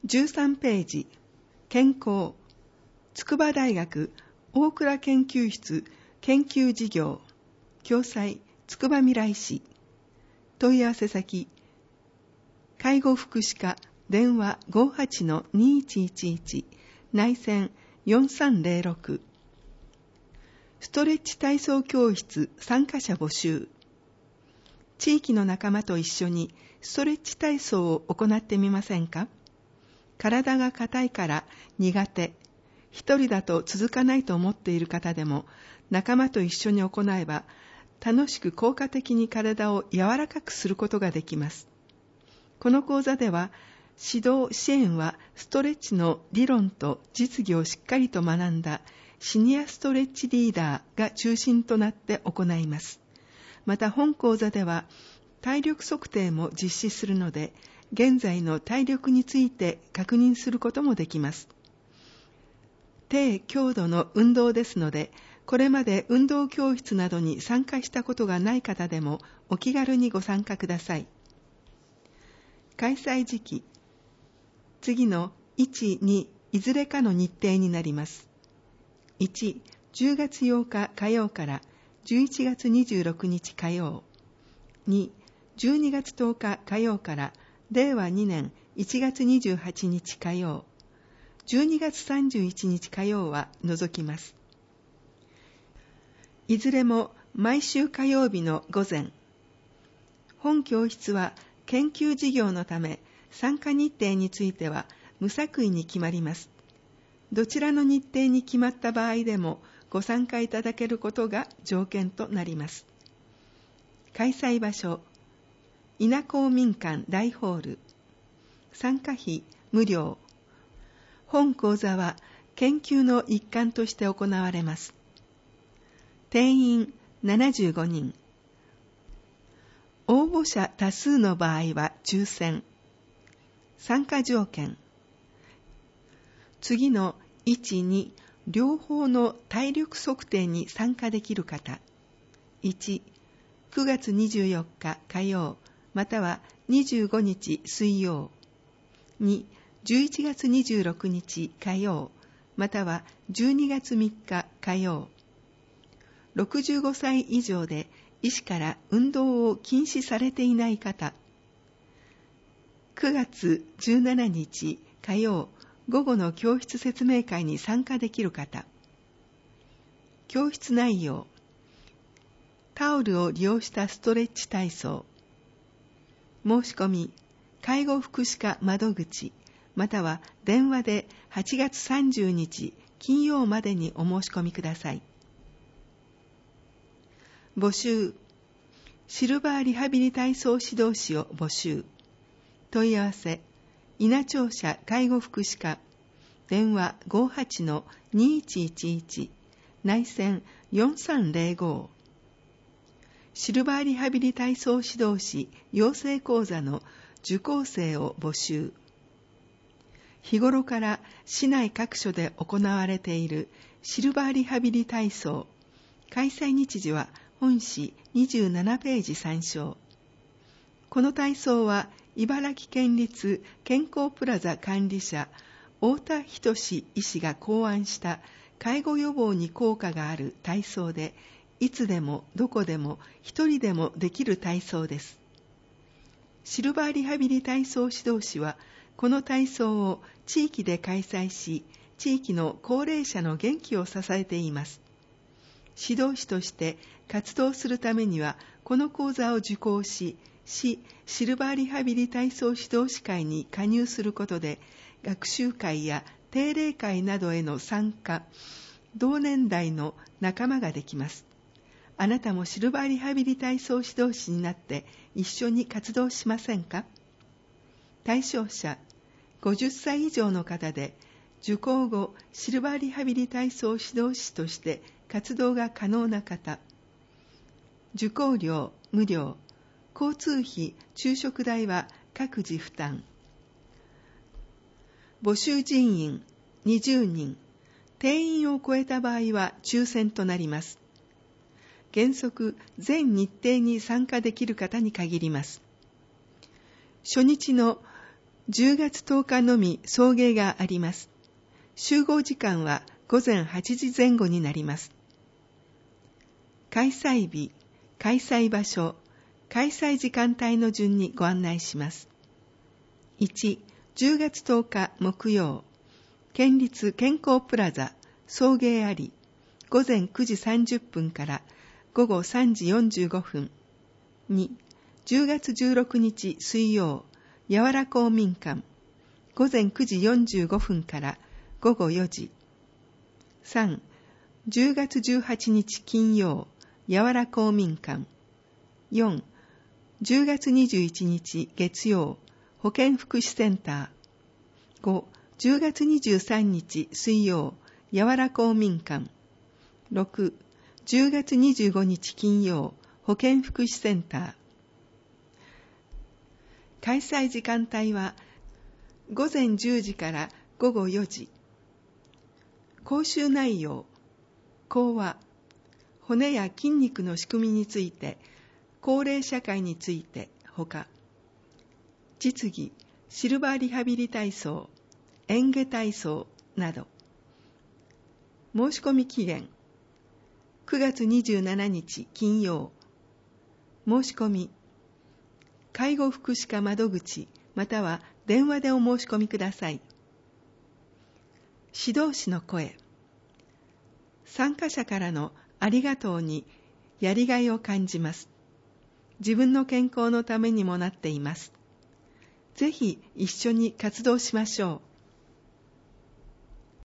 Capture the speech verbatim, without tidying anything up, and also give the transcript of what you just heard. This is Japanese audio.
じゅうさんページ、健康、筑波大学大倉研究室研究事業、共催筑波未来市、問い合わせ先、介護福祉課電話 ごーはちのにいちいちいち 内線よんさんぜろろく、ストレッチ体操教室参加者募集。地域の仲間と一緒にストレッチ体操を行ってみませんか？体が硬いから苦手、一人だと続かないと思っている方でも、仲間と一緒に行えば楽しく効果的に体を柔らかくすることができます。この講座では、指導支援はストレッチの理論と実技をしっかりと学んだシニアストレッチリーダーが中心となって行います。また本講座では体力測定も実施するので、現在の体力について確認することもできます。低強度の運動ですので、これまで運動教室などに参加したことがない方でもお気軽にご参加ください。開催時期、次のいち、にいずれかの日程になります。いち、じゅうがつようか火曜からじゅういちがつにじゅうろくにち火曜。に、じゅうにがつとおか火曜かられいわにねんいちがつにじゅうはちにち火曜。じゅうにがつさんじゅういちにち火曜は除きます。いずれも毎週火曜日の午前。本教室は研究事業のため、参加日程については無作為に決まります。どちらの日程に決まった場合でもご参加いただけることが条件となります。開催場所、稲公民館大ホール。参加費無料。本講座は研究の一環として行われます。定員ななじゅうごにん。応募者多数の場合は抽選。参加条件。次のいち、に両方の体力測定に参加できる方。いち、くがつにじゅうよっか火曜またはにじゅうごにち水曜。に、じゅういちがつにじゅうろくにち火曜またはじゅうにがつみっか火曜。ろくじゅうごさい以上で医師から運動を禁止されていない方。くがつじゅうしちにち火曜午後の教室説明会に参加できる方。教室内容。タオルを利用したストレッチ体操。申し込み、介護福祉課窓口または電話ではちがつさんじゅうにち金曜までにお申し込みください。募集。シルバーリハビリ体操指導士を募集。問い合わせ、稲庁舎介護福祉課電話 ごーはちのにいちいちいち 内線よんさんぜろご。シルバーリハビリ体操指導士養成講座の受講生を募集。日頃から市内各所で行われているシルバーリハビリ体操、開催日時は本誌にじゅうななページ参照。この体操は茨城県立健康プラザ管理者太田仁医師が考案した介護予防に効果がある体操で、いつでもどこでも一人でもできる体操です。シルバーリハビリ体操指導士はこの体操を地域で開催し、地域の高齢者の元気を支えています。指導士として活動するためには、この講座を受講し、市シルバーリハビリ体操指導士会に加入することで、学習会や定例会などへの参加、同年代の仲間ができます。あなたもシルバーリハビリ体操指導士になって一緒に活動しませんか？対象者、ごじゅっさい以上の方で、受講後、シルバーリハビリ体操指導士として活動が可能な方。受講料無料、交通費、昼食代は各自負担。募集人員にじゅうにん、定員を超えた場合は抽選となります。原則、全日程に参加できる方に限ります。初日のじゅうがつとおかのみ送迎があります。集合時間はごぜんはちじぜん後になります。開催日、開催場所、開催時間帯の順にご案内します。いち、じゅうがつとおか木曜、県立健康プラザ送迎あり、ごぜんくじさんじゅっぷんからごごさんじよんじゅうごふん。に、じゅうがつじゅうろくにち水曜、やわら公民館、ごぜんくじよんじゅうごふんからごごよじ。さん、じゅうがつじゅうはちにち金曜、やわら公民館。よん、じゅうがつにじゅういちにち月曜、保健福祉センター。ご、じゅうがつにじゅうさんにち水曜、やわら公民館。ろく、じゅうがつにじゅうごにち金曜、保健福祉センター。開催時間帯はごぜんじゅうじからごごよじ。講習内容、講話、骨や筋肉の仕組みについて、高齢社会についてほか、実技、シルバーリハビリ体操、嚥下体操など。申し込み期限、くがつにじゅうしちにち金曜。申し込み、介護福祉課窓口または電話でお申し込みください。指導士の声。参加者からのありがとうにやりがいを感じます。自分の健康のためにもなっています。ぜひ一緒に活動しましょう。